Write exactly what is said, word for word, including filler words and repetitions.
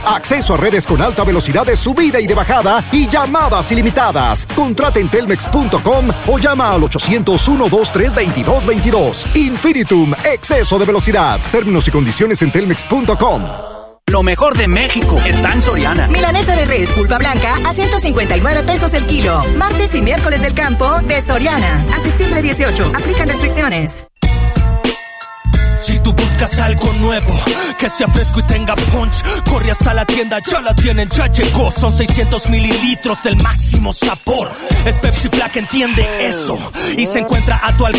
Acceso a redes con alta velocidad de subida y de bajada y llamadas ilimitadas. Contrata en telmex punto com o llama al ochocientos, ciento veintitrés, veintidós veintidós. Infinitum, exceso de velocidad. Términos y condiciones en telmex punto com. Lo mejor de México está en Soriana. Milanesa de res pulpa blanca a ciento cincuenta y nueve pesos el kilo. Martes y miércoles del campo de Soriana. A septiembre dieciocho. Aplican restricciones. Si tú buscas algo nuevo, que sea fresco y tenga punch, corre hasta la tienda, ya la tienen, ya llegó. Son seiscientos mililitros del máximo sabor. Es Pepsi Black, entiende eso. Y se encuentra a tu alcance